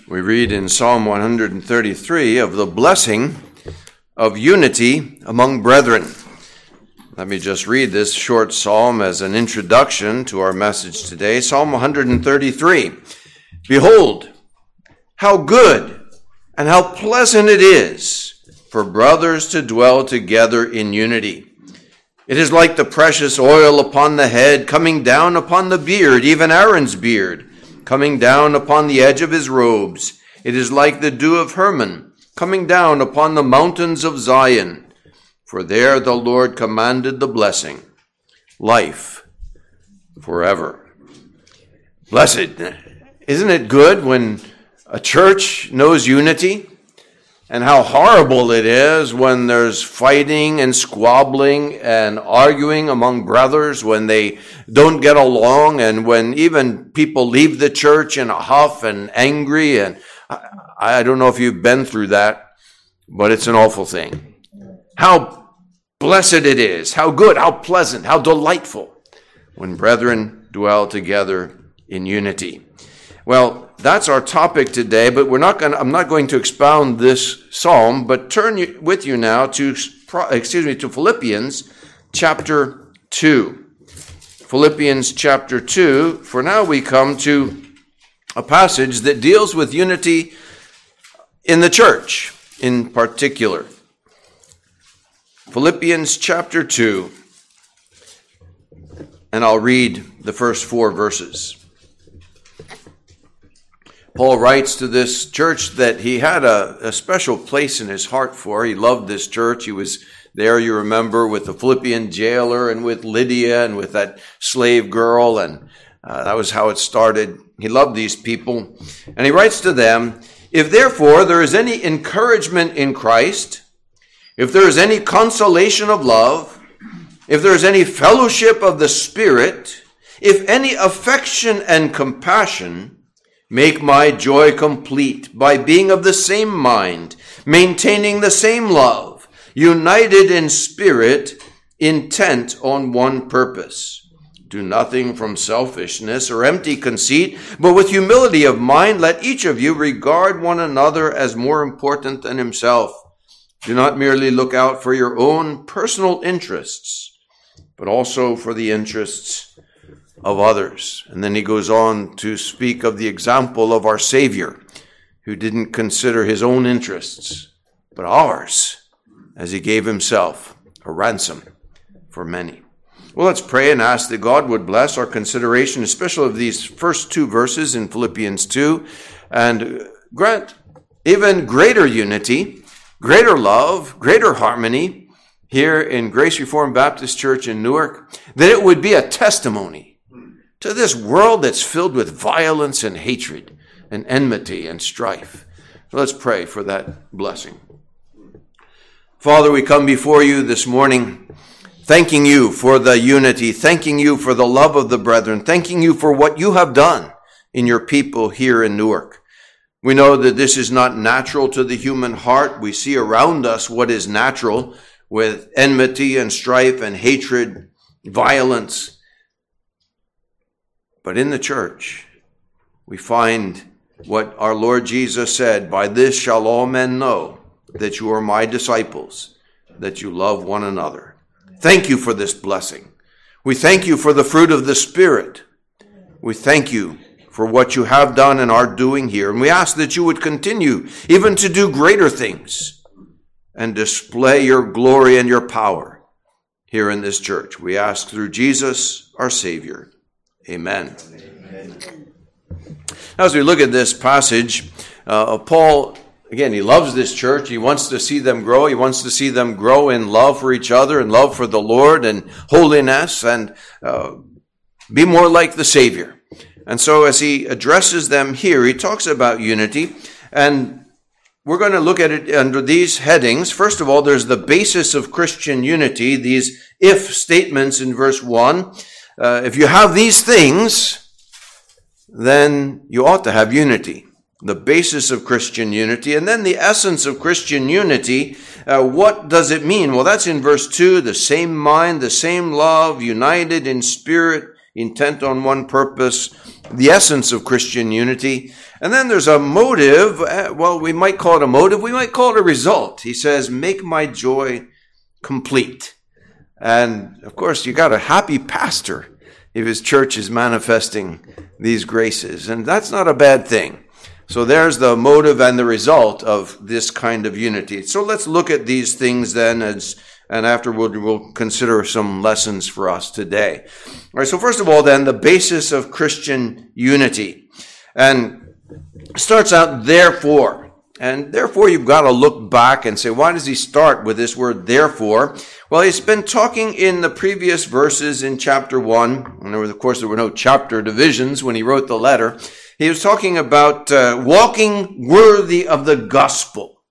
We read in Psalm 133 of the blessing of unity among brethren. Let me just read this short psalm as an introduction to our message today. Psalm 133. Behold, how good and how pleasant it is for brothers to dwell together in unity. It is like the precious oil upon the head, coming down upon the beard, even Aaron's beard, coming down upon the edge of his robes. It is like the dew of Hermon, coming down upon the mountains of Zion. For there the Lord commanded the blessing, life forever. Blessed. Isn't it good when a church knows unity? And how horrible it is when there's fighting and squabbling and arguing among brothers, when they don't get along, and when even people leave the church in a huff and angry. And I don't know if you've been through that, but it's an awful thing. How blessed it is, how good, how pleasant, how delightful when brethren dwell together in unity. Well, that's our topic today, but I'm not going to expound this psalm, but turn with you now to Philippians chapter 2. Philippians chapter 2. For now we come to a passage that deals with unity in the church in particular. Philippians chapter 2, and I'll read the first 4 verses. Paul writes to this church that he had a special place in his heart for. He loved this church. He was there, you remember, with the Philippian jailer and with Lydia and with that slave girl, and that was how it started. He loved these people. And he writes to them, if therefore there is any encouragement in Christ, if there is any consolation of love, if there is any fellowship of the Spirit, if any affection and compassion, make my joy complete by being of the same mind, maintaining the same love, united in spirit, intent on one purpose. Do nothing from selfishness or empty conceit, but with humility of mind, let each of you regard one another as more important than himself. Do not merely look out for your own personal interests, but also for the interests of others. And then he goes on to speak of the example of our Savior, who didn't consider his own interests, but ours, as he gave himself a ransom for many. Well, let's pray and ask that God would bless our consideration, especially of these first 2 verses in Philippians 2, and grant even greater unity, greater love, greater harmony here in Grace Reformed Baptist Church in Newark, that it would be a testimony to this world that's filled with violence and hatred and enmity and strife. So let's pray for that blessing. Father, we come before you this morning, thanking you for the unity, thanking you for the love of the brethren, thanking you for what you have done in your people here in Newark. We know that this is not natural to the human heart. We see around us what is natural with enmity and strife and hatred, violence. But in the church, we find what our Lord Jesus said, by this shall all men know that you are my disciples, that you love one another. Thank you for this blessing. We thank you for the fruit of the Spirit. We thank you for what you have done and are doing here. And we ask that you would continue even to do greater things and display your glory and your power here in this church. We ask through Jesus, our Savior. Amen. Now, as we look at this passage, Paul, again, he loves this church. He wants to see them grow. He wants to see them grow in love for each other and love for the Lord and holiness and be more like the Savior. And so as he addresses them here, he talks about unity. And we're going to look at it under these headings. First of all, there's the basis of Christian unity, these if statements in verse 1. If you have these things, then you ought to have unity. The basis of Christian unity. And then the essence of Christian unity, what does it mean? Well, that's in verse 2, the same mind, the same love, united in spirit, intent on one purpose. The essence of Christian unity. And then there's a motive. Well, we might call it a motive. We might call it a result. He says, make my joy complete. And of course, you got a happy pastor if his church is manifesting these graces. And that's not a bad thing. So there's the motive and the result of this kind of unity. So let's look at these things then, and afterward we'll consider some lessons for us today. All right, so first of all then, the basis of Christian unity. And it starts out, therefore. And therefore you've got to look back and say, why does he start with this word therefore? Well, he's been talking in the previous verses in chapter 1. And of course, there were no chapter divisions when he wrote the letter. He was talking about walking worthy of the gospel.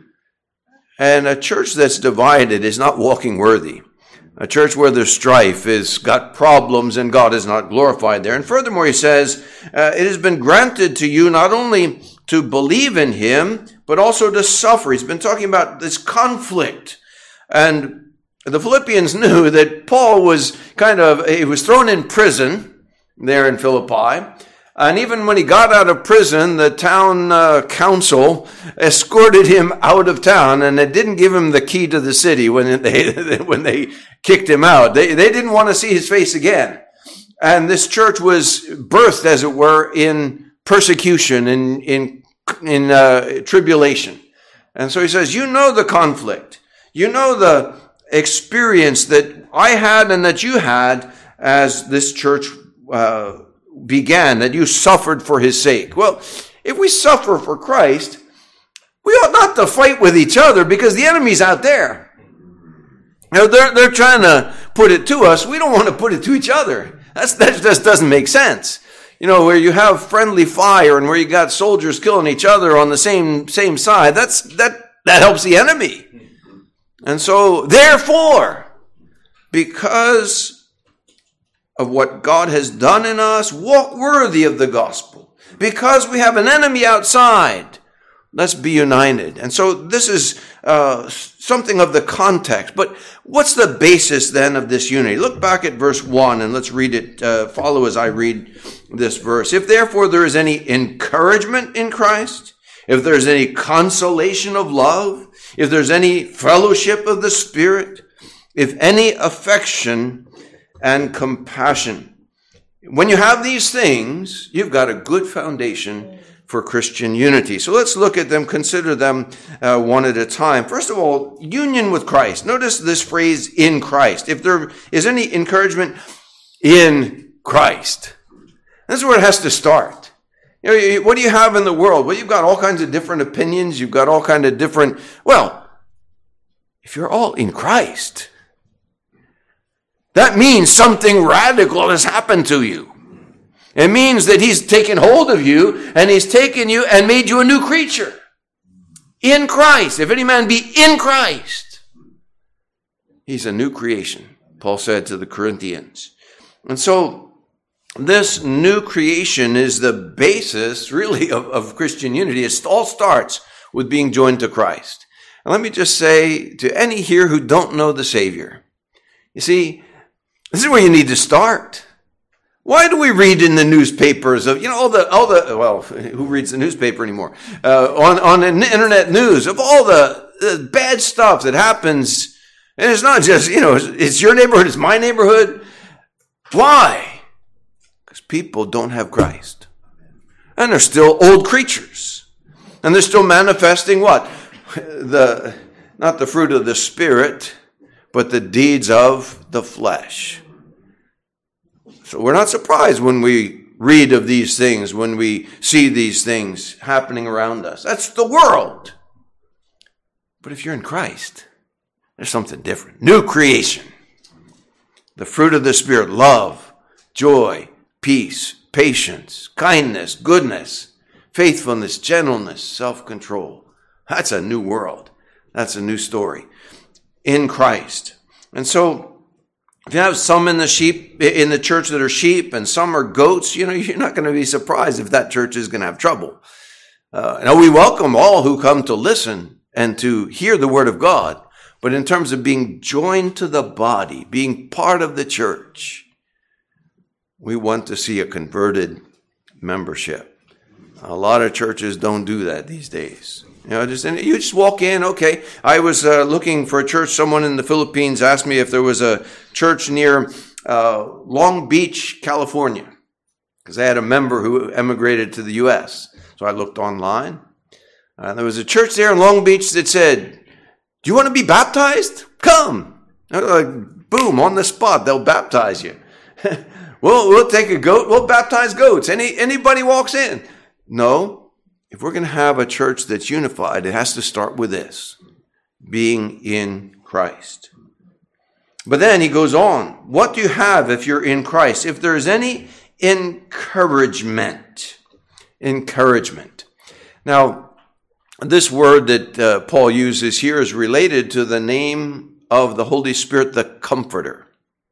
And a church that's divided is not walking worthy. A church where there's strife is got problems and God is not glorified there. And furthermore, he says, it has been granted to you not only to believe in him, but also to suffer. He's been talking about this conflict. And the Philippians knew that Paul was he was thrown in prison there in Philippi. And even when he got out of prison, the town council escorted him out of town, and they didn't give him the key to the city when they kicked him out. They didn't want to see his face again. And this church was birthed, as it were, in persecution, in tribulation. And so he says, you know the conflict. You know the experience that I had and that you had as this church began, that you suffered for his sake. Well, if we suffer for Christ, we ought not to fight with each other because the enemy's out there. You know, they're trying to put it to us. We don't want to put it to each other. That just doesn't make sense. You know, where you have friendly fire and where you got soldiers killing each other on the same side, that helps the enemy. And so, therefore, because of what God has done in us, walk worthy of the gospel. Because we have an enemy outside, let's be united. And so this is something of the context. But what's the basis then of this unity? Look back at verse 1 and let's read it, follow as I read this verse. If therefore there is any encouragement in Christ, if there's any consolation of love, if there's any fellowship of the Spirit, if any affection and compassion. When you have these things, you've got a good foundation for Christian unity. So let's look at them, consider them one at a time. First of all, union with Christ. Notice this phrase, in Christ. If there is any encouragement in Christ. This is where it has to start. You know, what do you have in the world? Well, you've got all kinds of different opinions. You've got all kinds of different, well, if you're all in Christ, that means something radical has happened to you. It means that he's taken hold of you and he's taken you and made you a new creature. In Christ. If any man be in Christ, he's a new creation, Paul said to the Corinthians. And so this new creation is the basis really of Christian unity. It all starts with being joined to Christ. And let me just say to any here who don't know the Savior, you see, this is where you need to start. Why do we read in the newspapers of, all the well, who reads the newspaper anymore? On the internet news of all the bad stuff that happens. And it's not just, it's your neighborhood, it's my neighborhood. Why? Because people don't have Christ. And they're still old creatures. And they're still manifesting what? Not the fruit of the Spirit, but the deeds of the flesh. So we're not surprised when we read of these things, when we see these things happening around us. That's the world. But if you're in Christ, there's something different. New creation. The fruit of the Spirit, love, joy, peace, patience, kindness, goodness, faithfulness, gentleness, self-control. That's a new world. That's a new story. In Christ. And so, if you have some in the church that are sheep and some are goats, you're not going to be surprised if that church is going to have trouble. Now we welcome all who come to listen and to hear the word of God. But in terms of being joined to the body, being part of the church, we want to see a converted membership. A lot of churches don't do that these days. You just walk in, okay. I was looking for a church. Someone in the Philippines asked me if there was a church near Long Beach, California, because I had a member who emigrated to the U.S. So I looked online. There was a church there in Long Beach that said, "Do you want to be baptized? Come." Like, boom, on the spot, they'll baptize you. We'll take a goat. We'll baptize goats. Anybody walks in. No, if we're going to have a church that's unified, it has to start with this, being in Christ. But then he goes on. What do you have if you're in Christ? If there's any encouragement. Now, this word that Paul uses here is related to the name of the Holy Spirit, the Comforter,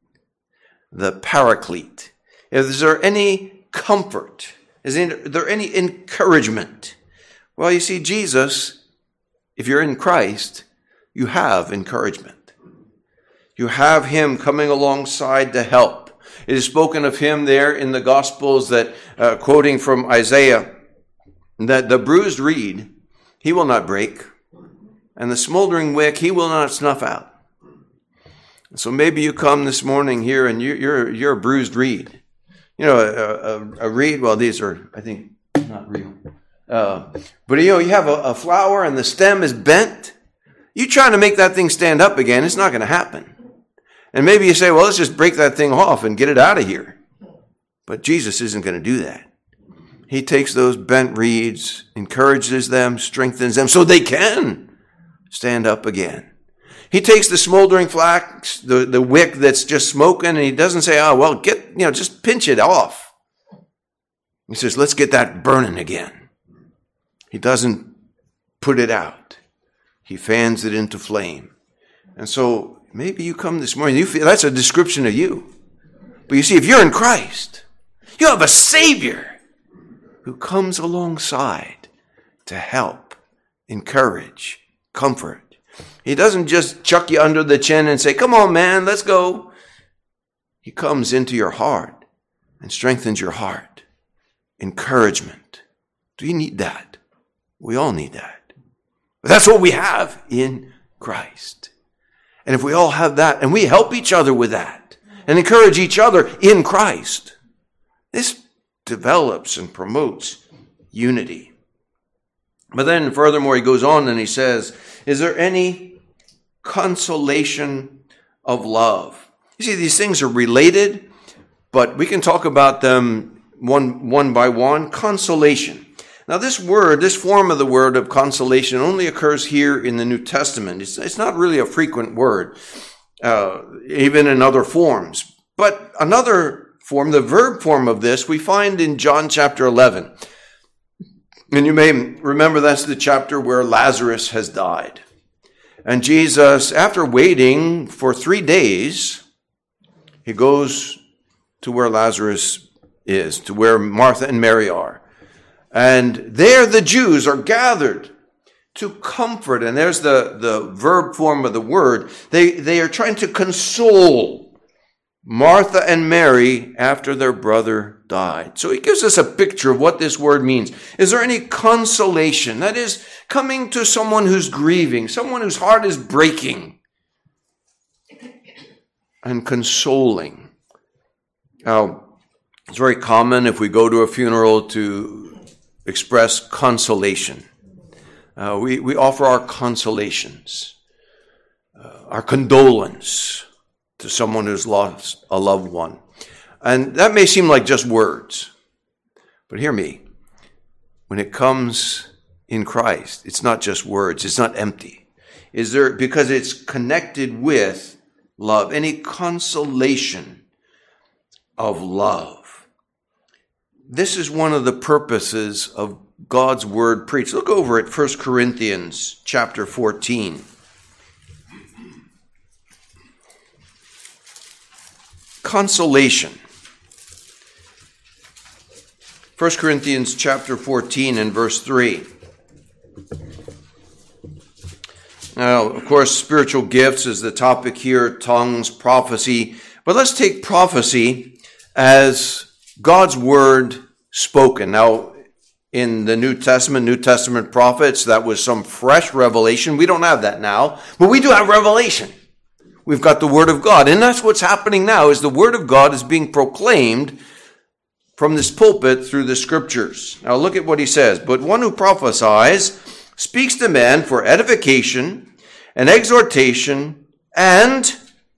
the Paraclete. Is there any comfort? Is there any encouragement? Well, you see, Jesus, if you're in Christ, you have encouragement. You have him coming alongside to help. It is spoken of him there in the Gospels that, quoting from Isaiah, that the bruised reed he will not break, and the smoldering wick he will not snuff out. So maybe you come this morning here and you're a bruised reed. You know, a reed, well, these are, I think, not real. But you have a flower and the stem is bent. You trying to make that thing stand up again, it's not going to happen. And maybe you say, well, let's just break that thing off and get it out of here. But Jesus isn't going to do that. He takes those bent reeds, encourages them, strengthens them so they can stand up again. He takes the smoldering flax, the wick that's just smoking, and he doesn't say, oh, well, just pinch it off. He says, let's get that burning again. He doesn't put it out. He fans it into flame. And so maybe you come this morning, you feel that's a description of you. But you see, if you're in Christ, you have a Savior who comes alongside to help, encourage, comfort. He doesn't just chuck you under the chin and say, come on, man, let's go. He comes into your heart and strengthens your heart. Encouragement. Do you need that? We all need that. But that's what we have in Christ. And if we all have that, and we help each other with that, and encourage each other in Christ, this develops and promotes unity. But then furthermore, he goes on and he says, is there any consolation of love? You see, these things are related, but we can talk about them one by one. Consolation. Now this word, this form of the word of consolation only occurs here in the New Testament. It's not really a frequent word, even in other forms. But another form, the verb form of this, we find in John chapter 11. And you may remember that's the chapter where Lazarus has died. And Jesus, after waiting for 3 days, he goes to where Lazarus is, to where Martha and Mary are. And there the Jews are gathered to comfort. And there's the verb form of the word. They are trying to console Martha and Mary after their brother died. So he gives us a picture of what this word means. Is there any consolation? That is, coming to someone who's grieving, someone whose heart is breaking, and consoling. Now, it's very common if we go to a funeral to express consolation. We offer our consolations, our condolence to someone who's lost a loved one. And that may seem like just words. But hear me. When it comes in Christ, it's not just words. It's not empty. Is there, because it's connected with love, any consolation of love. This is one of the purposes of God's word preached. Look over at 1 Corinthians chapter 14. Consolation. 1 Corinthians chapter 14 and verse 3. Now, of course, spiritual gifts is the topic here, tongues, prophecy. But let's take prophecy as God's word spoken. Now, in the New Testament prophets. That was some fresh revelation. We don't have that now, but we do have revelation. We've got the Word of God. And that's what's happening now, is the Word of God is being proclaimed from this pulpit through the Scriptures. Now look at what he says. But one who prophesies speaks to men for edification and exhortation and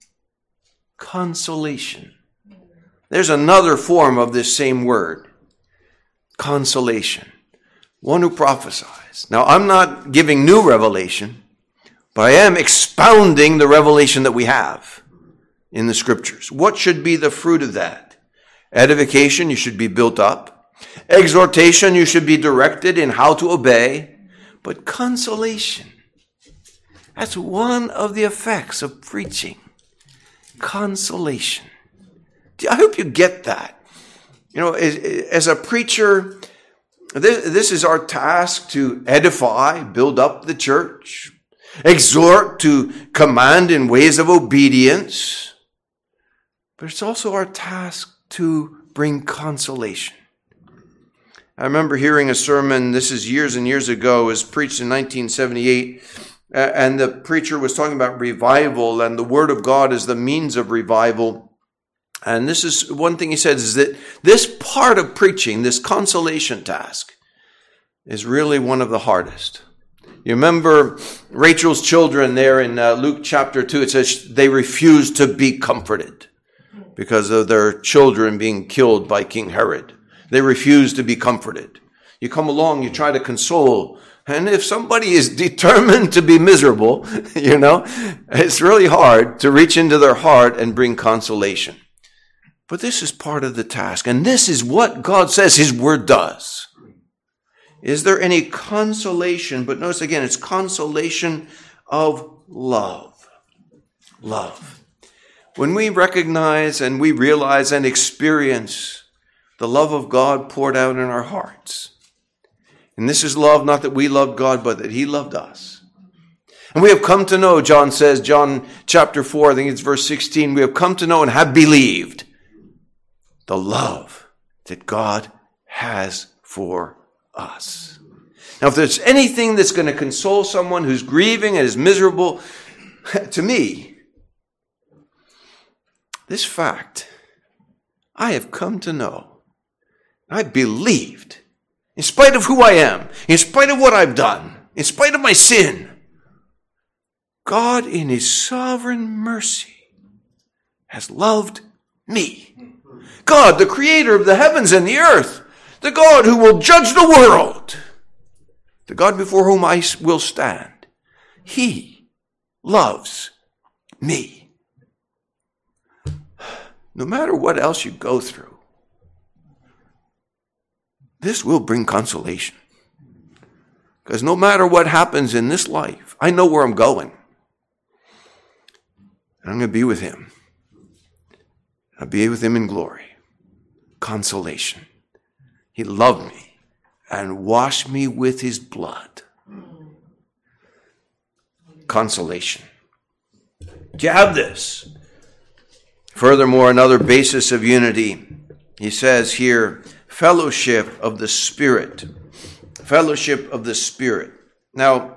consolation. There's another form of this same word. Consolation. One who prophesies. Now, I'm not giving new revelation, but I am expounding the revelation that we have in the Scriptures. What should be the fruit of that? Edification, you should be built up. Exhortation, you should be directed in how to obey. But consolation, that's one of the effects of preaching. Consolation. I hope you get that. You know, as a preacher, this is our task, to edify, build up the church, exhort, to command in ways of obedience. But it's also our task to bring consolation. I remember hearing a sermon, this is years and years ago, it was preached in 1978, and the preacher was talking about revival, and the Word of God is the means of revival. And this is one thing he said, is that this part of preaching, this consolation task, is really one of the hardest. You remember Rachel's children there in Luke chapter 2, it says they refused to be comforted because of their children being killed by King Herod. They refused to be comforted. You come along, you try to console, and if somebody is determined to be miserable, you know, it's really hard to reach into their heart and bring consolation. But this is part of the task, and this is what God says His Word does. Is there any consolation? But notice again, it's consolation of love. Love. When we recognize and we realize and experience the love of God poured out in our hearts. And this is love, not that we loved God, but that He loved us. And we have come to know, John says, John chapter 4, I think it's verse 16, we have come to know and have believed the love that God has for us. Now, if there's anything that's going to console someone who's grieving and is miserable, to me, this fact, I have come to know, I believed, in spite of who I am, in spite of what I've done, in spite of my sin, God in His sovereign mercy has loved me. God, the creator of the heavens and the earth, the God who will judge the world, the God before whom I will stand, He loves me. No matter what else you go through, this will bring consolation. Because no matter what happens in this life, I know where I'm going. And I'm going to be with Him. I'll be with Him in glory. Consolation. He loved me and washed me with His blood. Consolation. Do you have this? Furthermore, another basis of unity, he says here, fellowship of the Spirit. Fellowship of the Spirit. Now,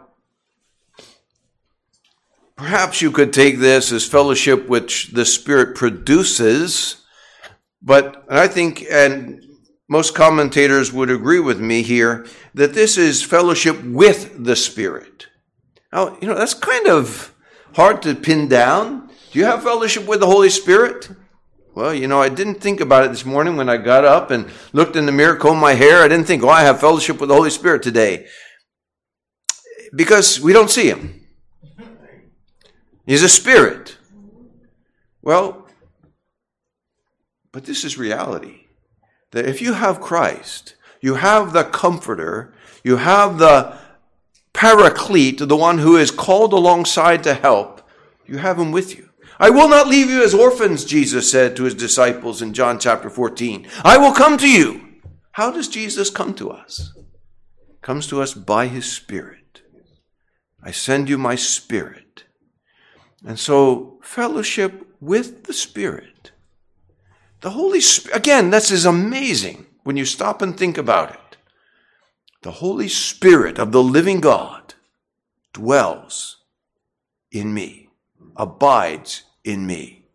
perhaps you could take this as fellowship which the Spirit produces, but I think, and most commentators would agree with me here, that this is fellowship with the Spirit. Now, you know, that's kind of hard to pin down. Do you have fellowship with the Holy Spirit? Well, you know, I didn't think about it this morning when I got up and looked in the mirror, combed my hair. I didn't think, I have fellowship with the Holy Spirit today. Because we don't see Him. He's a spirit. Well, but this is reality. That if you have Christ, you have the Comforter, you have the Paraclete, the one who is called alongside to help, you have Him with you. I will not leave you as orphans, Jesus said to His disciples in John chapter 14. I will come to you. How does Jesus come to us? He comes to us by His Spirit. I send you my Spirit. And so, fellowship with the Spirit. The Holy Spirit, again, this is amazing when you stop and think about it. the Holy Spirit of the living God dwells in me, abides in me.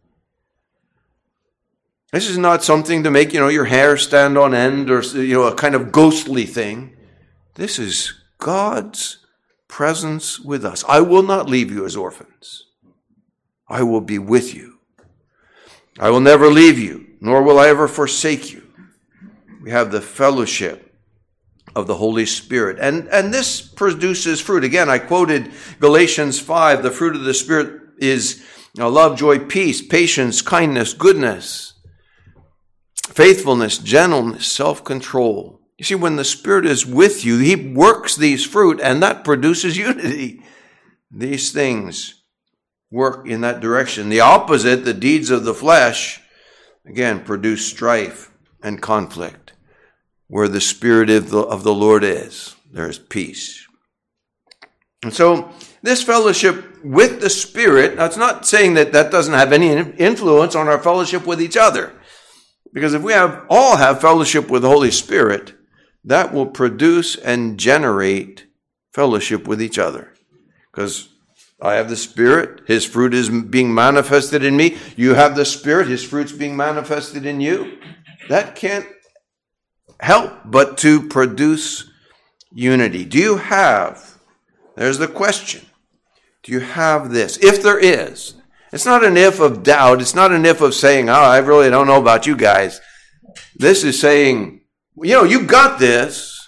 This is not something to make, your hair stand on end or, a kind of ghostly thing. This is God's presence with us. I will not leave you as orphans. I will be with you. I will never leave you, nor will I ever forsake you. We have the fellowship of the Holy Spirit. And this produces fruit. Again, I quoted Galatians 5. The fruit of the Spirit is love, joy, peace, patience, kindness, goodness, faithfulness, gentleness, self-control. You see, when the Spirit is with you, he works these fruit, and that produces unity. These things work in that direction. The opposite, the deeds of the flesh, again, produce strife and conflict. Where the Spirit of the Lord is, there is peace. And so this fellowship with the Spirit, now it's not saying that doesn't have any influence on our fellowship with each other. Because if we all have fellowship with the Holy Spirit, that will produce and generate fellowship with each other. Because I have the Spirit, his fruit is being manifested in me. You have the Spirit, his fruit's being manifested in you. That can't help but to produce unity. Do you have, there's the question, do you have this? If there is, it's not an if of doubt. It's not an if of saying, I really don't know about you guys. This is saying, you got this.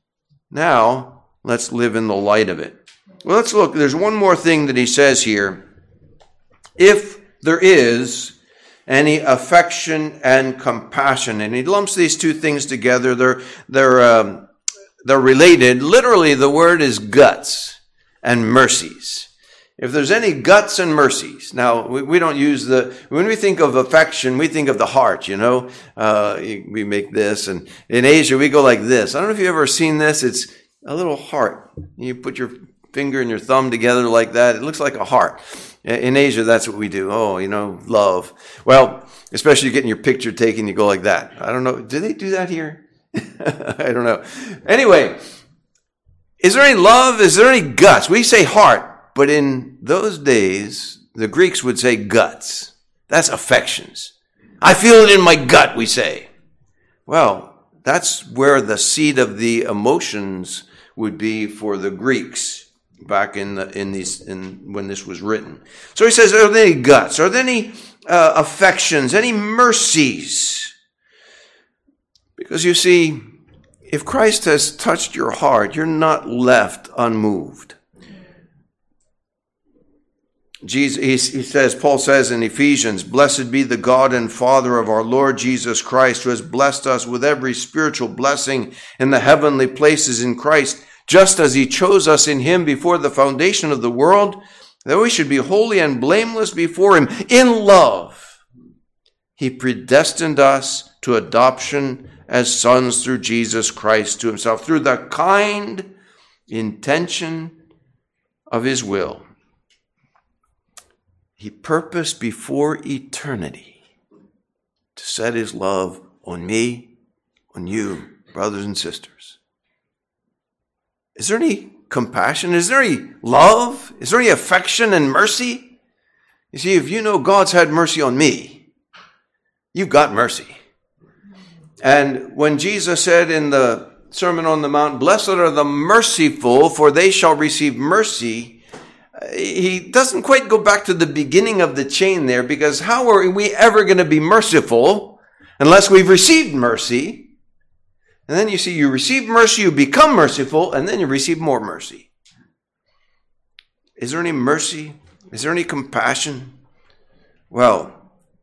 Now, let's live in the light of it. Well, let's look. There's one more thing that he says here. If there is any affection and compassion, and he lumps these two things together. They're related. Literally, the word is guts and mercies. If there's any guts and mercies, now we don't use when we think of affection, we think of the heart. We make this, and in Asia we go like this. I don't know if you've ever seen this. It's a little heart. You put your finger and your thumb together like that. It looks like a heart. In Asia, that's what we do. Oh, love. Well, especially getting your picture taken, you go like that. I don't know. Do they do that here? I don't know. Anyway, is there any love? Is there any guts? We say heart, but in those days, the Greeks would say guts. That's affections. I feel it in my gut, we say. Well, that's where the seat of the emotions would be for the Greeks back when this was written. So he says, are there any guts? Are there any affections? Any mercies? Because you see, if Christ has touched your heart, you're not left unmoved. Paul says in Ephesians, blessed be the God and Father of our Lord Jesus Christ, who has blessed us with every spiritual blessing in the heavenly places in Christ, just as he chose us in him before the foundation of the world, that we should be holy and blameless before him. In love, he predestined us to adoption as sons through Jesus Christ to himself, through the kind intention of his will. He purposed before eternity to set his love on me, on you, brothers and sisters. Is there any compassion? Is there any love? Is there any affection and mercy? You see, if you know God's had mercy on me, you've got mercy. And when Jesus said in the Sermon on the Mount, blessed are the merciful, for they shall receive mercy, he doesn't quite go back to the beginning of the chain there, because how are we ever going to be merciful unless we've received mercy? And then you see, you receive mercy, you become merciful, and then you receive more mercy. Is there any mercy? Is there any compassion? Well,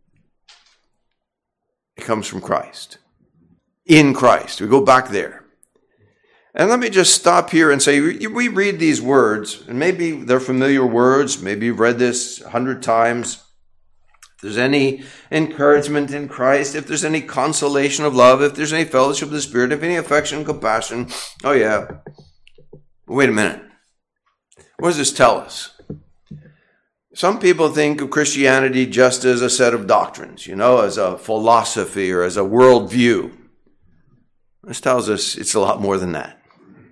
it comes from Christ. In Christ. We go back there. And let me just stop here and say, we read these words, and maybe they're familiar words, maybe you've read this 100 times. If there's any encouragement in Christ, if there's any consolation of love, if there's any fellowship of the Spirit, if any affection, compassion, oh yeah. Wait a minute. What does this tell us? Some people think of Christianity just as a set of doctrines, as a philosophy or as a worldview. This tells us it's a lot more than that.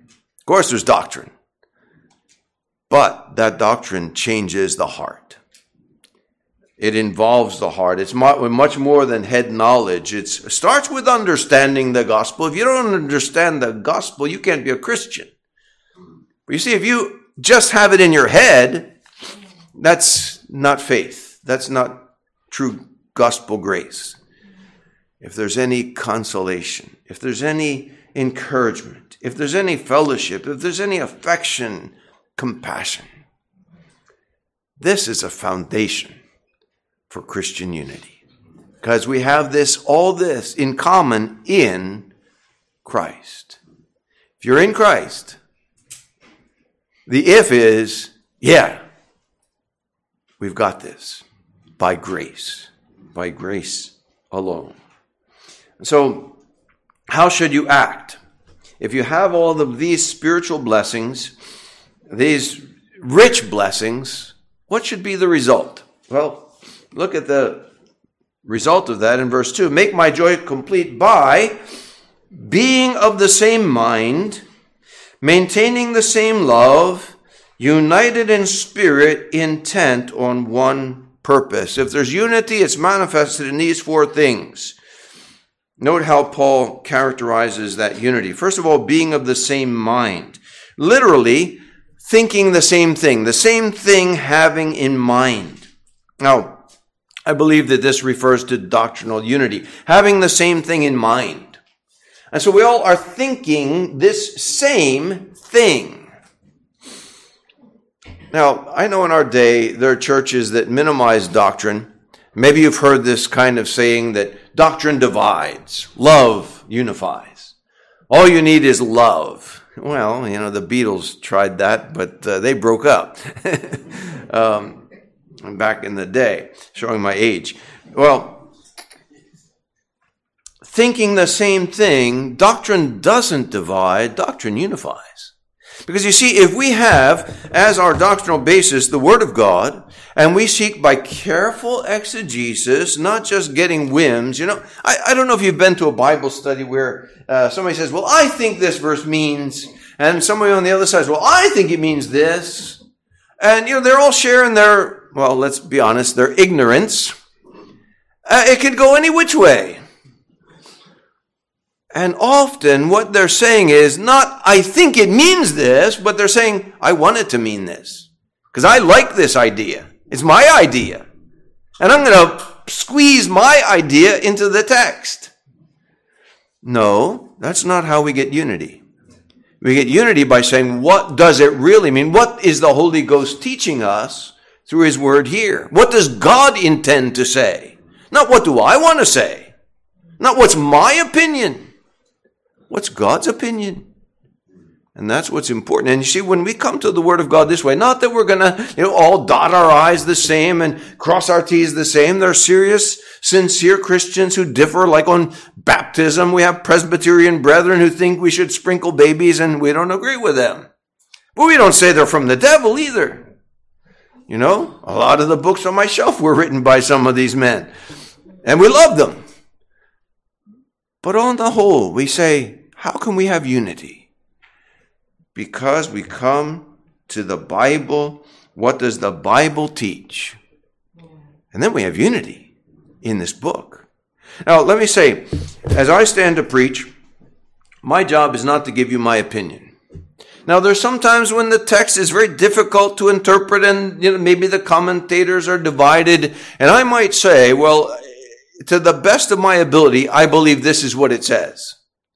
course, there's doctrine. But that doctrine changes the heart. It involves the heart. It's much more than head knowledge. It starts with understanding the gospel. If you don't understand the gospel, you can't be a Christian. But you see, if you just have it in your head, that's not faith. That's not true gospel grace. If there's any consolation, if there's any encouragement, if there's any fellowship, if there's any affection, compassion, this is a foundation for Christian unity. Because we have all this in common in Christ. If you're in Christ, the if is, yeah, we've got this by grace alone. So, how should you act? If you have all of these spiritual blessings, these rich blessings, what should be the result? Well, look at the result of that in verse 2. Make my joy complete by being of the same mind, maintaining the same love, united in spirit, intent on one purpose. If there's unity, it's manifested in these four things. Note how Paul characterizes that unity. First of all, being of the same mind. Literally, thinking the same thing having in mind. Now, I believe that this refers to doctrinal unity, having the same thing in mind. And so we all are thinking this same thing. Now, I know in our day there are churches that minimize doctrine. Maybe you've heard this kind of saying that doctrine divides, love unifies. All you need is love. Well, the Beatles tried that, but they broke up back in the day, showing my age. Well, thinking the same thing, doctrine doesn't divide, doctrine unifies. Because you see, if we have as our doctrinal basis the Word of God, and we seek by careful exegesis, not just getting whims. I don't know if you've been to a Bible study where somebody says, well, I think this verse means, and somebody on the other side says, well, I think it means this. And, they're all sharing their, well, let's be honest, their ignorance. It could go any which way. And often what they're saying is not, I think it means this, but they're saying, I want it to mean this. Because I like this idea. It's my idea. And I'm going to squeeze my idea into the text. No, that's not how we get unity. We get unity by saying, what does it really mean? What is the Holy Ghost teaching us through His Word here? What does God intend to say? Not what do I want to say. Not what's my opinion. What's God's opinion? And that's what's important. And you see, when we come to the Word of God this way, not that we're going to, all dot our I's the same and cross our T's the same. There are serious, sincere Christians who differ, like on baptism. We have Presbyterian brethren who think we should sprinkle babies, and we don't agree with them. But we don't say they're from the devil either. A lot of the books on my shelf were written by some of these men. And we love them. But on the whole, we say, how can we have unity? Because we come to the Bible. What does the Bible teach? And then we have unity in this book. Now, let me say, as I stand to preach, my job is not to give you my opinion. Now, there's sometimes when the text is very difficult to interpret and, maybe the commentators are divided. And I might say, well, to the best of my ability, I believe this is what it says.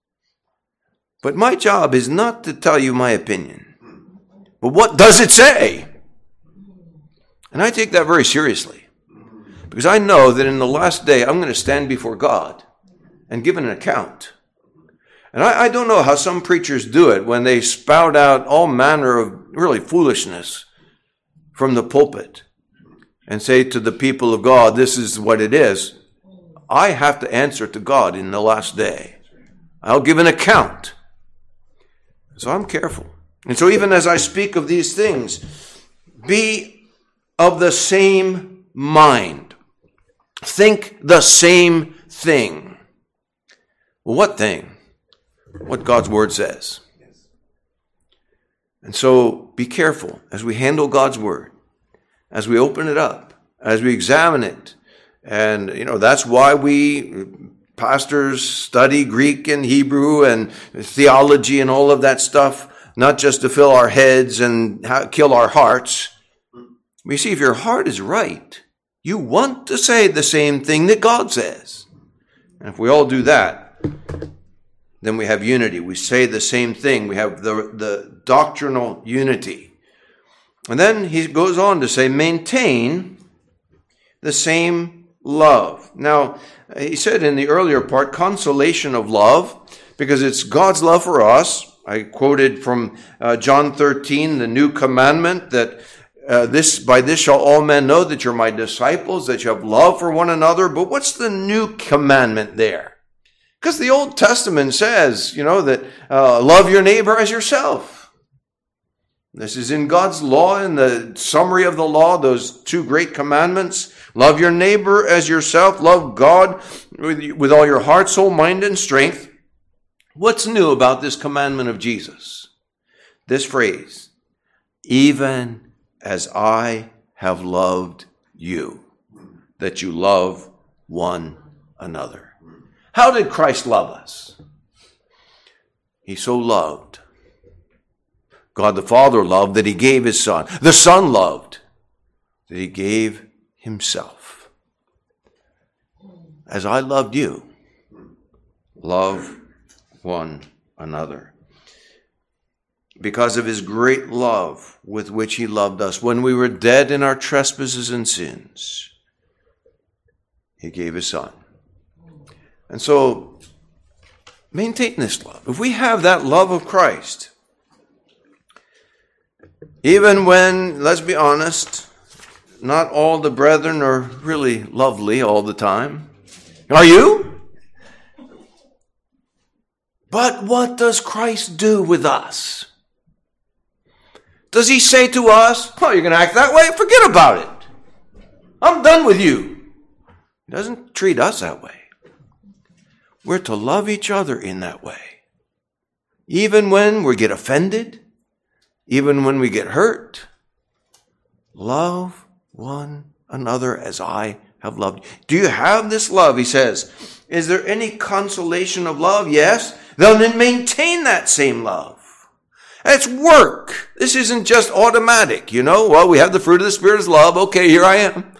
But my job is not to tell you my opinion. But what does it say? And I take that very seriously. Because I know that in the last day, I'm going to stand before God and give an account. And I don't know how some preachers do it when they spout out all manner of really foolishness from the pulpit and say to the people of God, this is what it is. I have to answer to God in the last day. I'll give an account. So I'm careful. And so even as I speak of these things, be of the same mind. Think the same thing. Well, what thing? What God's Word says. And so be careful as we handle God's word, as we open it up, as we examine it. And, that's why we pastors study Greek and Hebrew and theology and all of that stuff, not just to fill our heads and kill our hearts. You see, if your heart is right, you want to say the same thing that God says. And if we all do that, then we have unity. We say the same thing. We have the doctrinal unity. And then he goes on to say, maintain the same love. Now, he said in the earlier part, consolation of love, because it's God's love for us. I quoted from John 13, the new commandment, that by this shall all men know that you're my disciples, that you have love for one another. But what's the new commandment there? Because the Old Testament says, that love your neighbor as yourself. This is in God's law, in the summary of the law, those two great commandments. Love your neighbor as yourself. Love God with all your heart, soul, mind, and strength. What's new about this commandment of Jesus? This phrase, even as I have loved you, that you love one another. How did Christ love us? He so loved. God the Father loved that he gave his Son. The Son loved that he gave himself. As I loved you, love one another. Because of his great love with which he loved us, when we were dead in our trespasses and sins, he gave his Son. And so, maintain this love. If we have that love of Christ, even when, let's be honest, not all the brethren are really lovely all the time. Are you? But what does Christ do with us? Does he say to us, oh, you're going to act that way? Forget about it. I'm done with you. He doesn't treat us that way. We're to love each other in that way. Even when we get offended, even when we get hurt, love one another as I have loved you. Do you have this love? He says, is there any consolation of love? Yes. Then maintain that same love. It's work. This isn't just automatic, Well, we have the fruit of the Spirit is love. Okay, here I am.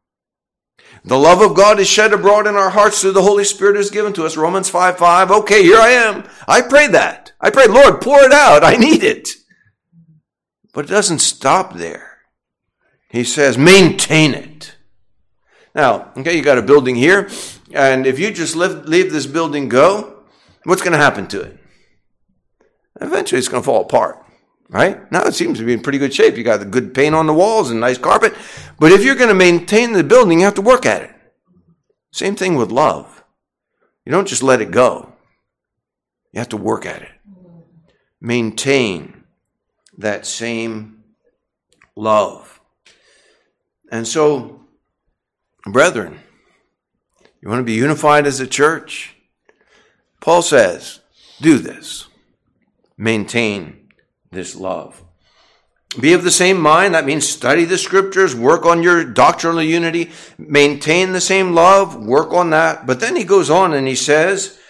The love of God is shed abroad in our hearts through the Holy Spirit is given to us. Romans 5:5. Okay, here I am. I prayed that. I prayed, Lord, pour it out. I need it. But it doesn't stop there. He says, maintain it. Now, okay, you got a building here, and if you just leave this building go, what's going to happen to it? Eventually it's going to fall apart, right? Now it seems to be in pretty good shape. You got the good paint on the walls and nice carpet. But if you're going to maintain the building, you have to work at it. Same thing with love. You don't just let it go. You have to work at it. Maintain that same love. And so, brethren, you want to be unified as a church? Paul says, do this. Maintain this love. Be of the same mind. That means study the scriptures, work on your doctrinal unity, maintain the same love, work on that. But then he goes on and he says,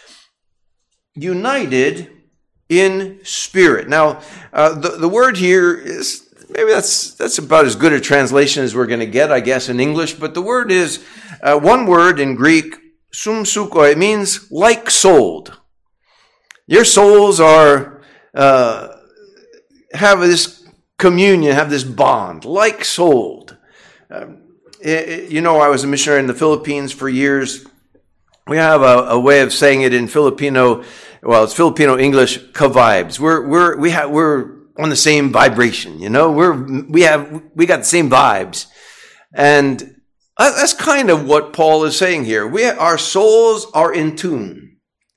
united in spirit. Now, the word here is, maybe that's about as good a translation as we're going to get, I guess, in English. But the word is, one word in Greek, sumsuko. It means like-souled. Your souls are, have this communion, have this bond, like-souled. I was a missionary in the Philippines for years. We have a way of saying it in Filipino. Well, it's Filipino English, ka-vibes. We're on the same vibration, we got the same vibes. And that's kind of what Paul is saying here. Our souls are in tune.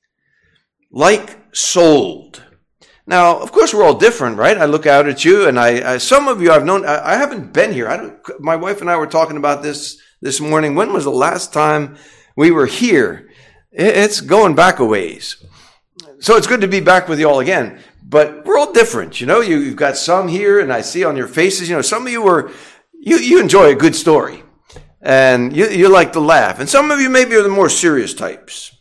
Like-souled. Now, of course, we're all different, right? I look out at you, and some of you I've known. I haven't been here. My wife and I were talking about this morning. When was the last time we were here? It's going back a ways. So it's good to be back with you all again. But we're all different. You've got some here, and I see on your faces, some of you you enjoy a good story. And you like to laugh. And some of you maybe are the more serious types.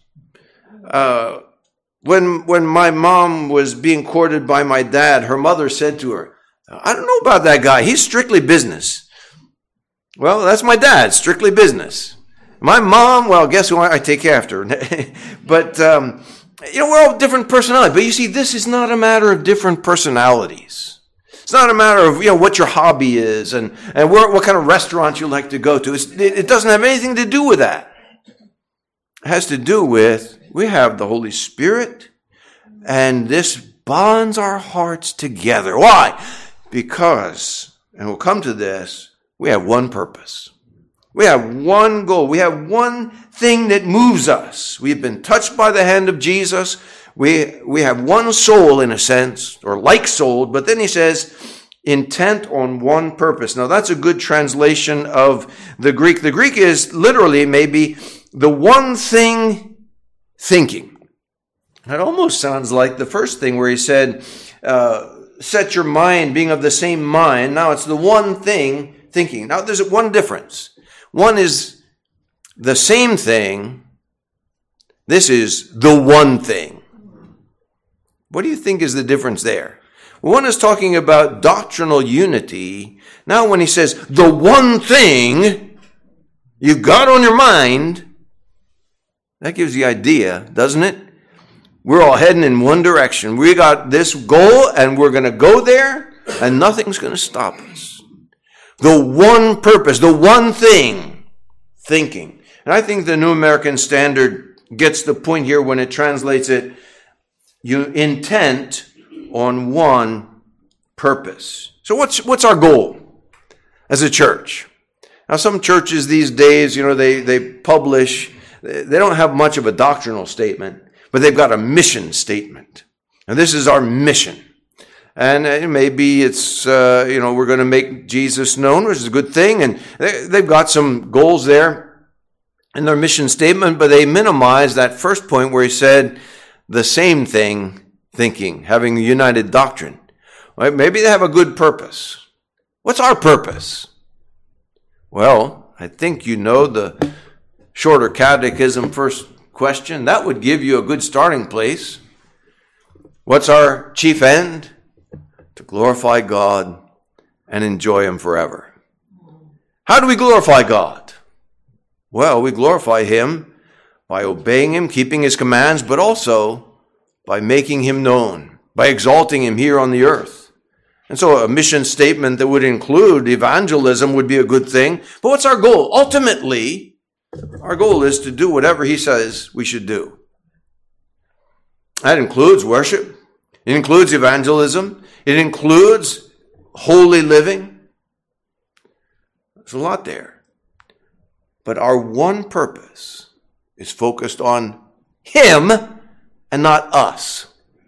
When my mom was being courted by my dad, her mother said to her, I don't know about that guy. He's strictly business. Well, that's my dad, strictly business. My mom, well, guess who I take after? But, we're all different personalities. But you see, this is not a matter of different personalities. It's not a matter of, what your hobby is and what kind of restaurant you like to go to. It doesn't have anything to do with that. It has to do with, we have the Holy Spirit, and this bonds our hearts together. Why? Because, and we'll come to this, we have one purpose. We have one goal. We have one thing that moves us. We've been touched by the hand of Jesus. We have one soul in a sense, or like soul, but then he says, intent on one purpose. Now that's a good translation of the Greek. The Greek is literally maybe the one thing thinking. It almost sounds like the first thing where he said, set your mind being of the same mind. Now it's the one thing thinking. Now there's one difference. One is the same thing. This is the one thing. What do you think is the difference there? One is talking about doctrinal unity. Now when he says the one thing you've got on your mind, that gives the idea, doesn't it? We're all heading in one direction. We got this goal and we're going to go there and nothing's going to stop us. The one purpose, the one thing, thinking. And I think the New American Standard gets the point here when it translates it, you intent on one purpose. So what's our goal as a church? Now some churches these days, they publish, they don't have much of a doctrinal statement, but they've got a mission statement. And this is our mission. And maybe it's, we're going to make Jesus known, which is a good thing. And they've got some goals there in their mission statement, but they minimize that first point where he said the same thing, thinking, having a united doctrine. Right? Maybe they have a good purpose. What's our purpose? Well, I think the shorter catechism first question. That would give you a good starting place. What's our chief end? To glorify God and enjoy Him forever. How do we glorify God? Well, we glorify Him by obeying Him, keeping His commands, but also by making Him known, by exalting Him here on the earth. And so a mission statement that would include evangelism would be a good thing. But what's our goal? Ultimately, our goal is to do whatever He says we should do. That includes worship. It includes evangelism. It includes holy living. There's a lot there. But our one purpose is focused on Him and not us.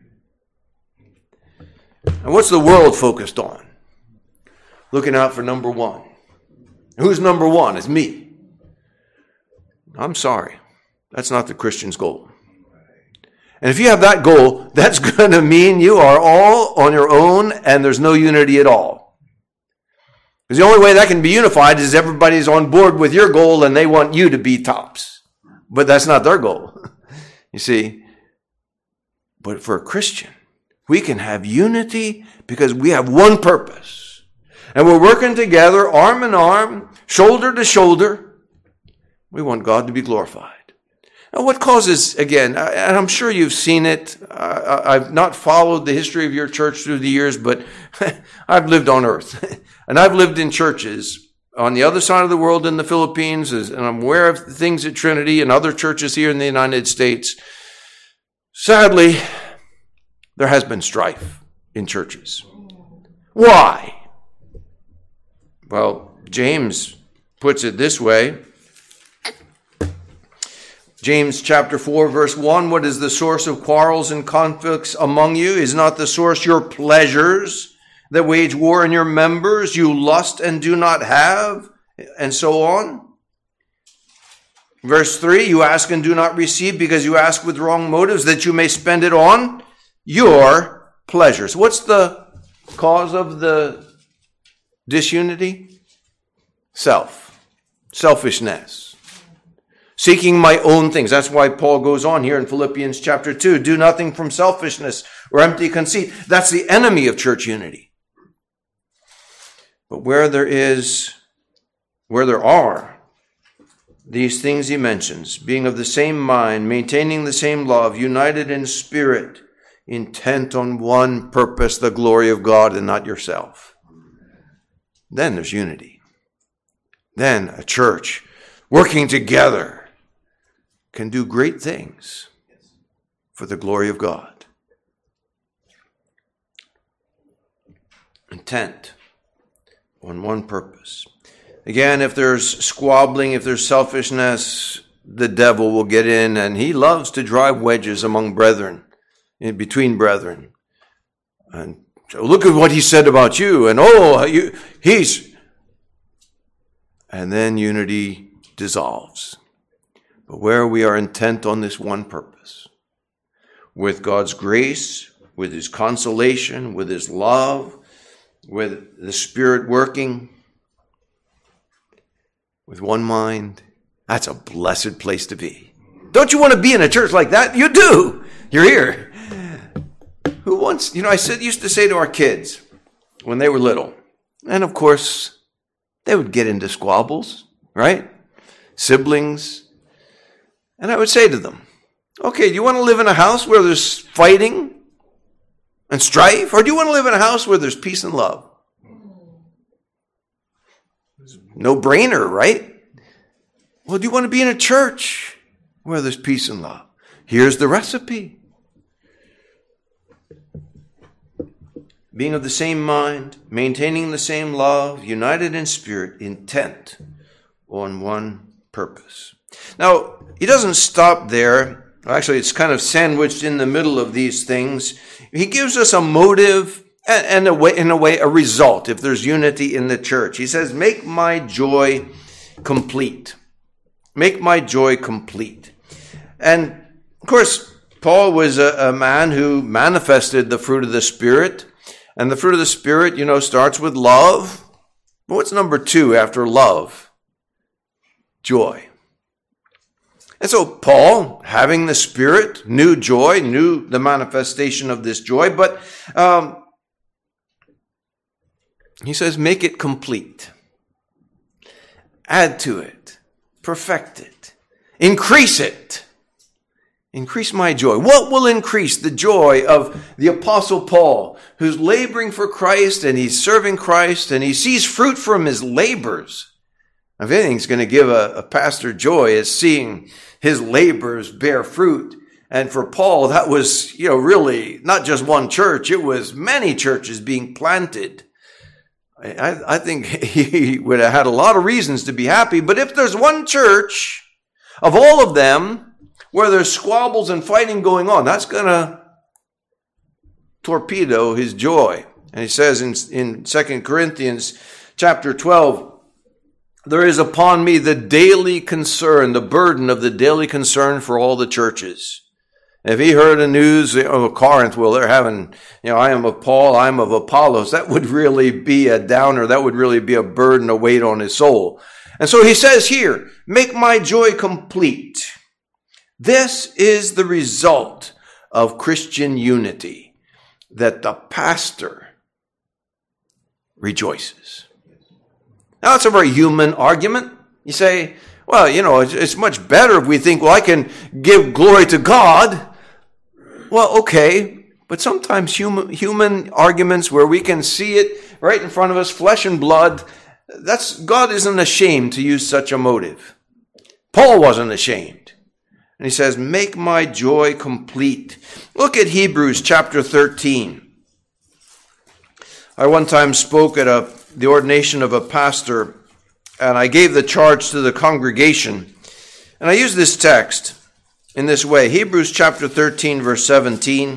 And what's the world focused on? Looking out for number one. Who's number one? It's me. I'm sorry. That's not the Christian's goal. And if you have that goal, that's going to mean you are all on your own and there's no unity at all. Because the only way that can be unified is everybody's on board with your goal and they want you to be tops. But that's not their goal. You see? But for a Christian, we can have unity because we have one purpose. And we're working together, arm in arm, shoulder to shoulder. We want God to be glorified. Now, what causes, again, and I'm sure you've seen it. I've not followed the history of your church through the years, but I've lived on earth. And I've lived in churches on the other side of the world in the Philippines, and I'm aware of things at Trinity and other churches here in the United States. Sadly, there has been strife in churches. Why? Well, James puts it this way. James chapter 4, verse 1, what is the source of quarrels and conflicts among you? Is not the source your pleasures that wage war in your members? You lust and do not have, and so on. Verse 3, you ask and do not receive because you ask with wrong motives that you may spend it on your pleasures. What's the cause of the disunity? Selfishness. Seeking my own things. That's why Paul goes on here in Philippians chapter 2. Do nothing from selfishness or empty conceit. That's the enemy of church unity. But where there are these things he mentions, being of the same mind, maintaining the same love, united in spirit, intent on one purpose, the glory of God and not yourself. Then there's unity. Then a church working together can do great things for the glory of God. Intent on one purpose. Again, if there's squabbling, if there's selfishness, the devil will get in, and he loves to drive wedges among brethren, in between brethren. And so look at what he said about you, and and then unity dissolves. But where we are intent on this one purpose, with God's grace, with his consolation, with his love, with the Spirit working, with one mind, that's a blessed place to be. Don't you want to be in a church like that? You do. You're here. Who wants, I used to say to our kids when they were little, and of course, they would get into squabbles, right? Siblings. And I would say to them, okay, do you want to live in a house where there's fighting and strife? Or do you want to live in a house where there's peace and love? No brainer, right? Well, do you want to be in a church where there's peace and love? Here's the recipe. Being of the same mind, maintaining the same love, united in spirit, intent on one purpose. Now, he doesn't stop there. Actually, it's kind of sandwiched in the middle of these things. He gives us a motive and in a way, a result if there's unity in the church. He says, make my joy complete. Make my joy complete. And, of course, Paul was a man who manifested the fruit of the Spirit. And the fruit of the Spirit, starts with love. But what's number 2 after love? Joy. And so Paul, having the Spirit, knew joy, knew the manifestation of this joy, but he says, make it complete. Add to it. Perfect it. Increase it. Increase my joy. What will increase the joy of the Apostle Paul, who's laboring for Christ and he's serving Christ and he sees fruit from his labors? If anything's going to give a pastor joy, is seeing his labors bear fruit. And for Paul, that was, really not just one church. It was many churches being planted. I think he would have had a lot of reasons to be happy. But if there's one church of all of them where there's squabbles and fighting going on, that's going to torpedo his joy. And he says in 2 Corinthians chapter 12, there is upon me the daily concern, the burden of the daily concern for all the churches. If he heard the news of Corinth, well, they're having, I am of Paul, I am of Apollos, that would really be a downer. That would really be a burden, a weight on his soul. And so he says here, make my joy complete. This is the result of Christian unity, that the pastor rejoices. Now, it's a very human argument. You say, well, it's much better if we think, well, I can give glory to God. Well, okay, but sometimes human arguments where we can see it right in front of us, flesh and blood, God isn't ashamed to use such a motive. Paul wasn't ashamed. And he says, make my joy complete. Look at Hebrews chapter 13. I one time spoke at the ordination of a pastor, and I gave the charge to the congregation. And I used this text in this way. Hebrews chapter 13, verse 17.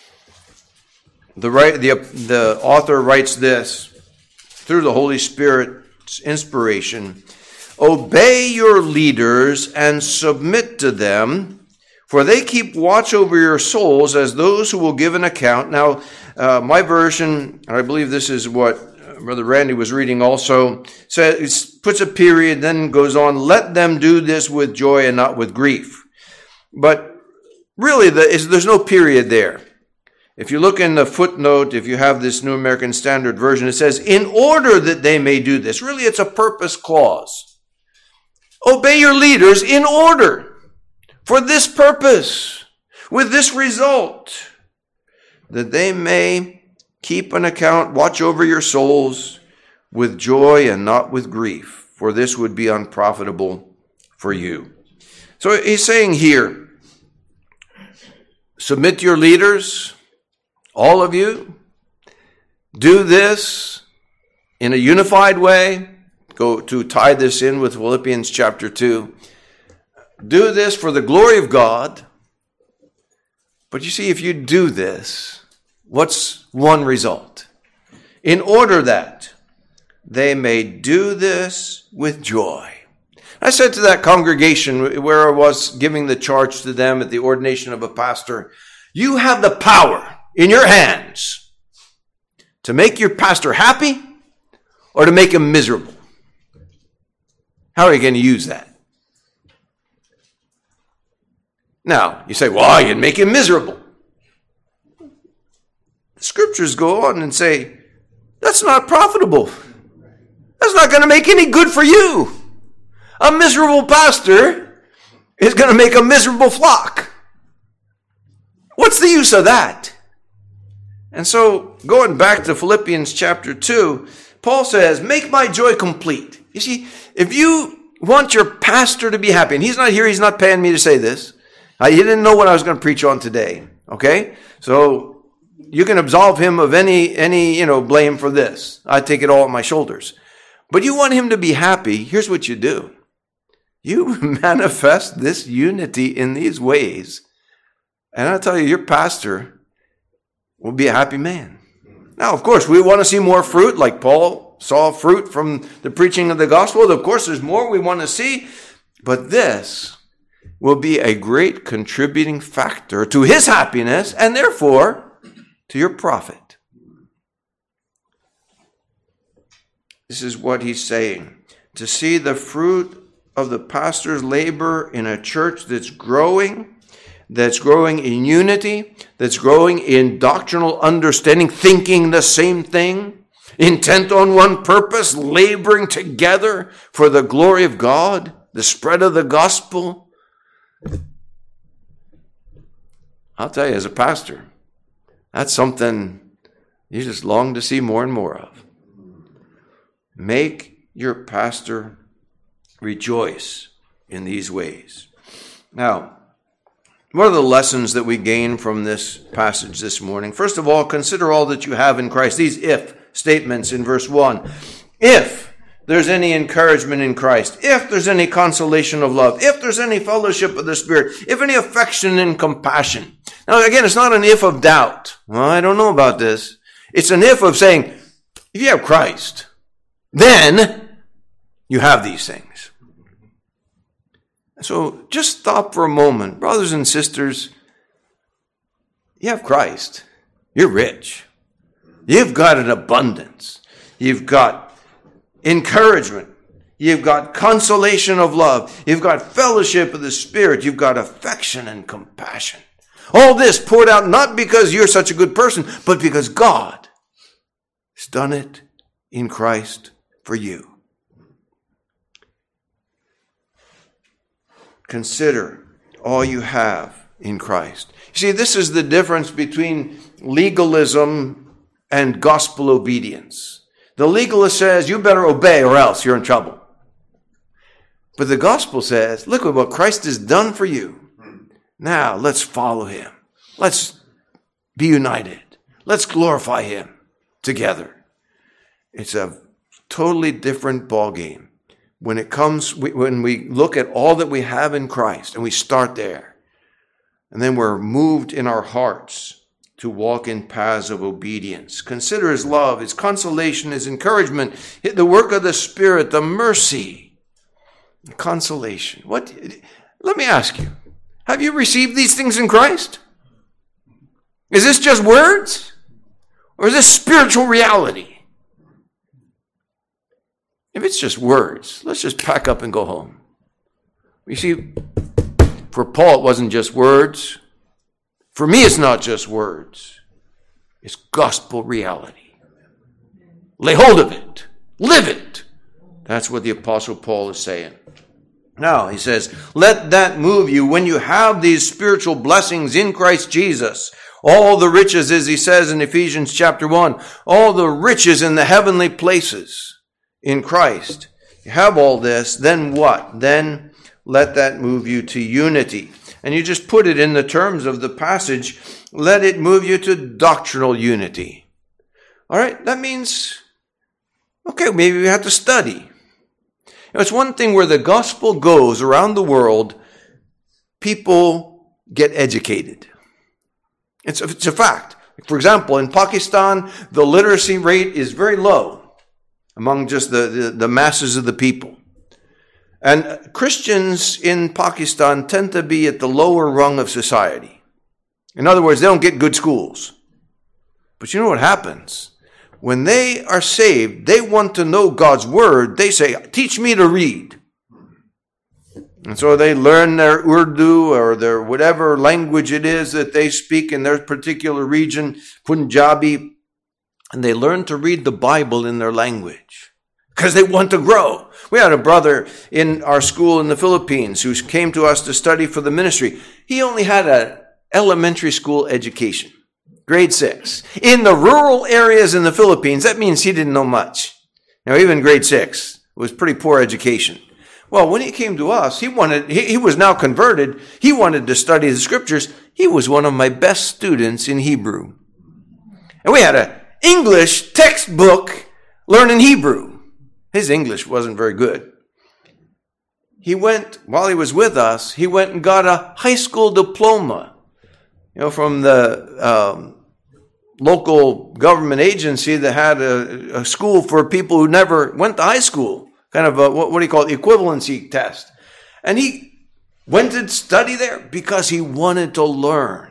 The author writes this through the Holy Spirit's inspiration. Obey your leaders and submit to them For they keep watch over your souls as those who will give an account. Now, my version, I believe this is what Brother Randy was reading also, says, puts a period, then goes on, let them do this with joy and not with grief. But really, there's no period there. If you look in the footnote, if you have this New American Standard Version, it says, in order that they may do this. Really, it's a purpose clause. Obey your leaders in order. For this purpose, with this result, that they may keep an account, watch over your souls with joy and not with grief, for this would be unprofitable for you. So he's saying here, submit to your leaders, all of you, do this in a unified way. Go to tie this in with Philippians chapter 2. Do this for the glory of God. But you see, if you do this, what's one result? In order that they may do this with joy. I said to that congregation where I was giving the charge to them at the ordination of a pastor, you have the power in your hands to make your pastor happy or to make him miserable. How are you going to use that? Now, you say, well, you'd make him miserable. The scriptures go on and say, that's not profitable. That's not going to make any good for you. A miserable pastor is going to make a miserable flock. What's the use of that? And so, going back to Philippians chapter 2, Paul says, make my joy complete. You see, if you want your pastor to be happy, and he's not here, he's not paying me to say this. He didn't know what I was going to preach on today. Okay? So you can absolve him of any blame for this. I take it all on my shoulders. But you want him to be happy, here's what you do. You manifest this unity in these ways. And I'll tell you, your pastor will be a happy man. Now, of course, we want to see more fruit, like Paul saw fruit from the preaching of the gospel. Of course, there's more we want to see. But this will be a great contributing factor to his happiness and therefore to your profit. This is what he's saying. To see the fruit of the pastor's labor in a church that's growing in unity, that's growing in doctrinal understanding, thinking the same thing, intent on one purpose, laboring together for the glory of God, the spread of the gospel. I'll tell you, as a pastor, that's something you just long to see more and more of. Make your pastor rejoice in these ways. Now, what are the lessons that we gain from this passage this morning? First of all, consider all that you have in Christ. These if statements in verse 1. If there's any encouragement in Christ, if there's any consolation of love, if there's any fellowship of the Spirit, if any affection and compassion. Now, again, it's not an if of doubt. Well, I don't know about this. It's an if of saying, if you have Christ, then you have these things. So just stop for a moment. Brothers and sisters, you have Christ. You're rich. You've got an abundance. You've got encouragement. You've got consolation of love. You've got fellowship of the Spirit. You've got affection and compassion. All this poured out not because you're such a good person, but because God has done it in Christ for you. Consider all you have in Christ. You see, this is the difference between legalism and gospel obedience. The legalist says, you better obey or else you're in trouble. But the gospel says, look at what Christ has done for you. Now, let's follow him. Let's be united. Let's glorify him together. It's a totally different ballgame. When we look at all that we have in Christ and we start there, and then we're moved in our hearts to walk in paths of obedience. Consider his love, his consolation, his encouragement, the work of the Spirit, the mercy, the consolation. Let me ask you, Have you received these things in Christ? Is this just words? Or is this spiritual reality? If it's just words, let's just pack up and go home. You see, for Paul, it wasn't just words. For me, it's not just words. It's gospel reality. Lay hold of it. Live it. That's what the Apostle Paul is saying. Now, he says, let that move you when you have these spiritual blessings in Christ Jesus. All the riches, as he says in Ephesians chapter 1, all the riches in the heavenly places in Christ. You have all this, then what? Then let that move you to unity. And you just put it in the terms of the passage, let it move you to doctrinal unity. All right, that means, okay, maybe we have to study. It's one thing where the gospel goes around the world, people get educated. It's a fact. For example, in Pakistan, the literacy rate is very low among just the masses of the people. And Christians in Pakistan tend to be at the lower rung of society. In other words, they don't get good schools. But you know what happens? When they are saved, they want to know God's word. They say, teach me to read. And so they learn their Urdu or their whatever language it is that they speak in their particular region, Punjabi, and they learn to read the Bible in their language because they want to grow. We had a brother in our school in the Philippines who came to us to study for the ministry. He only had an elementary school education. Grade 6. In the rural areas in the Philippines, that means he didn't know much. Now, even grade 6 was pretty poor education. Well, when he came to us, he was now converted. He wanted to study the scriptures. He was one of my best students in Hebrew. And we had an English textbook learning Hebrew. His English wasn't very good. While he was with us, he went and got a high school diploma, from the local government agency that had a school for people who never went to high school, kind of what do you call it, equivalency test. And he went to study there because he wanted to learn.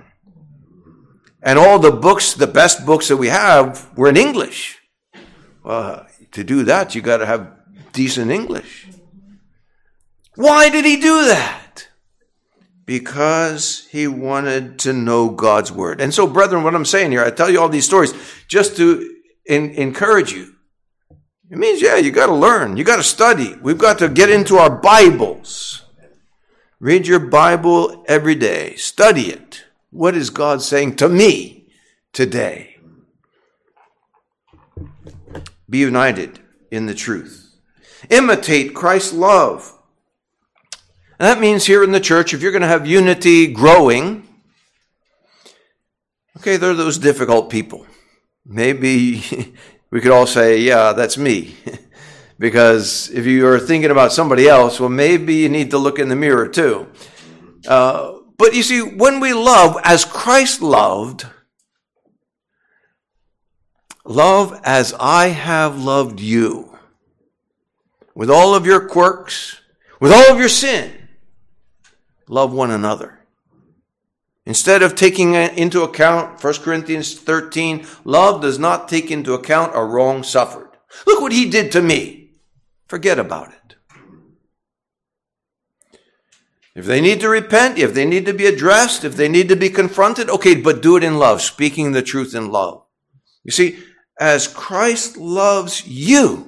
And all the books, the best books that we have, were in English. Well, to do that, you got to have decent English. Why did he do that? Because he wanted to know God's word. And so, brethren, what I'm saying here, I tell you all these stories just to encourage you. It means, you got to learn. You got to study. We've got to get into our Bibles. Read your Bible every day. Study it. What is God saying to me today? Be united in the truth. Imitate Christ's love. And that means here in the church, if you're going to have unity growing, okay, there are those difficult people. Maybe we could all say, yeah, that's me. Because if you are thinking about somebody else, well, maybe you need to look in the mirror too. But you see, when we love as Christ loved, love as I have loved you, with all of your quirks, with all of your sin, love one another. Instead of taking into account 1 Corinthians 13, love does not take into account a wrong suffered. Look what he did to me. Forget about it. If they need to repent, if they need to be addressed, if they need to be confronted, okay, but do it in love, speaking the truth in love. You see, as Christ loves you,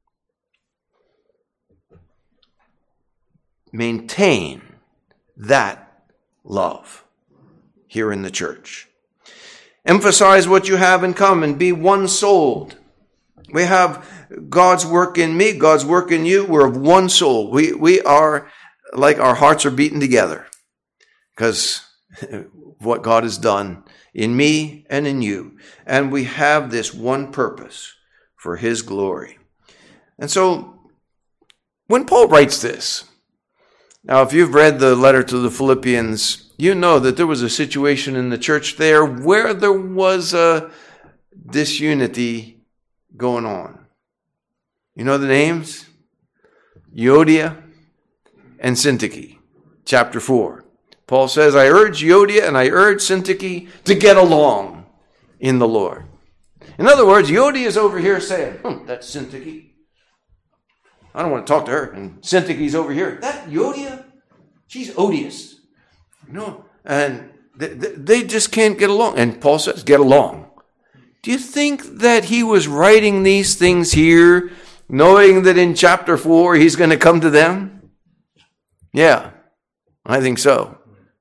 maintain that love here in the church. Emphasize what you have in common. Be one-souled. We have God's work in me, God's work in you. We're of one soul. We are like our hearts are beaten together because what God has done in me and in you. And we have this one purpose for his glory. And so when Paul writes this, now, if you've read the letter to the Philippians, you know that there was a situation in the church there where there was a disunity going on. You know the names? Euodia and Syntyche, chapter 4. Paul says, I urge Euodia and I urge Syntyche to get along in the Lord. In other words, Euodia is over here saying, that's Syntyche. I don't want to talk to her. And Syntyche's over here. That Euodia, she's odious. And they just can't get along. And Paul says, get along. Do you think that he was writing these things here, knowing that in chapter 4 he's going to come to them? Yeah, I think so.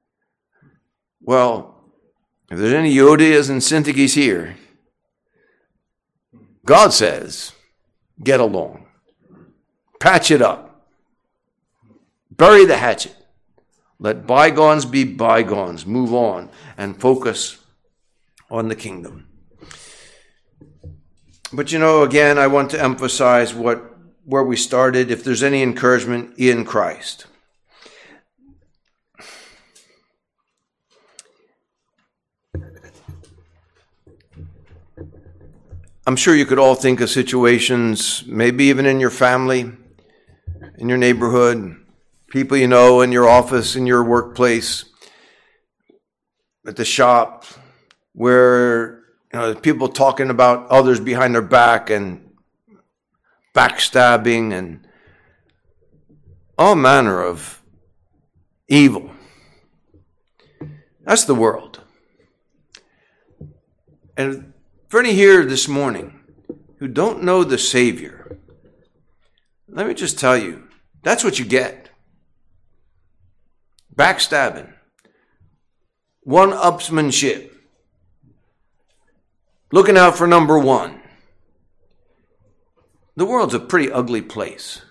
Well, if there's any Euodias and Syntyches here, God says, get along. Patch it up. Bury the hatchet. Let bygones be bygones. Move on and focus on the kingdom. But again, I want to emphasize where we started, if there's any encouragement in Christ. I'm sure you could all think of situations, maybe even in your family, in your neighborhood, people you know, in your office, in your workplace, at the shop, where people talking about others behind their back and backstabbing and all manner of evil. That's the world. And for any here this morning who don't know the Savior, let me just tell you, that's what you get. Backstabbing. One-upsmanship. Looking out for number one. The world's a pretty ugly place.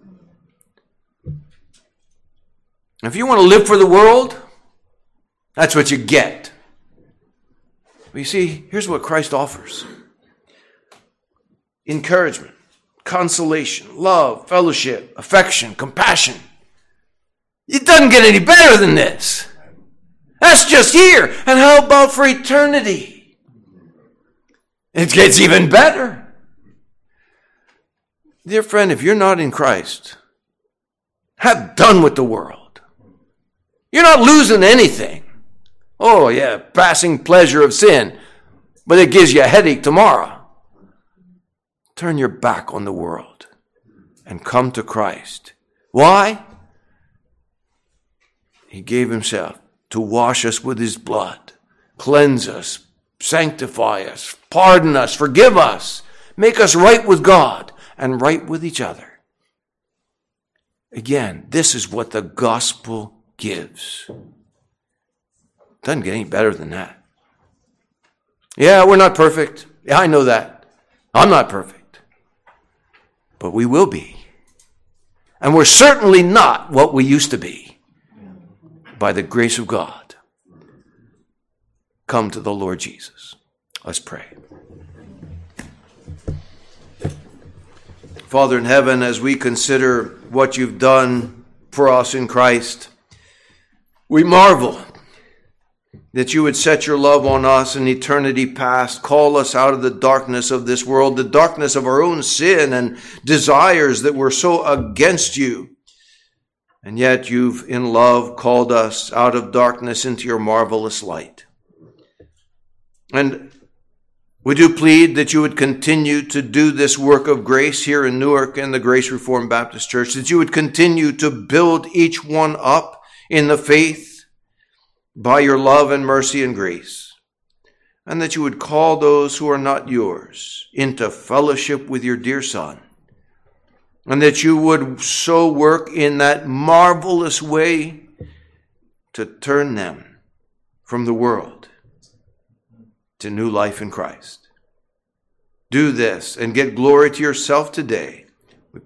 If you want to live for the world, that's what you get. But you see, here's what Christ offers. Encouragement, consolation, love, fellowship, affection, compassion. It doesn't get any better than this. That's just here. And how about for eternity? It gets even better. Dear friend, if you're not in Christ, have done with the world. You're not losing anything. Oh yeah, passing pleasure of sin, but it gives you a headache tomorrow. Turn your back on the world and come to Christ. Why? He gave himself to wash us with his blood, cleanse us, sanctify us, pardon us, forgive us, make us right with God and right with each other. Again, this is what the gospel gives. Doesn't get any better than that. Yeah, we're not perfect. Yeah, I know that. I'm not perfect. But we will be. And we're certainly not what we used to be. By the grace of God. Come to the Lord Jesus. Let's pray. Father in heaven, as we consider what you've done for us in Christ, we marvel that you would set your love on us in eternity past, call us out of the darkness of this world, the darkness of our own sin and desires that were so against you. And yet you've, in love, called us out of darkness into your marvelous light. And we do plead that you would continue to do this work of grace here in Newark and the Grace Reformed Baptist Church, that you would continue to build each one up in the faith by your love and mercy and grace, and that you would call those who are not yours into fellowship with your dear Son, and that you would so work in that marvelous way to turn them from the world to new life in Christ. Do this and get glory to yourself today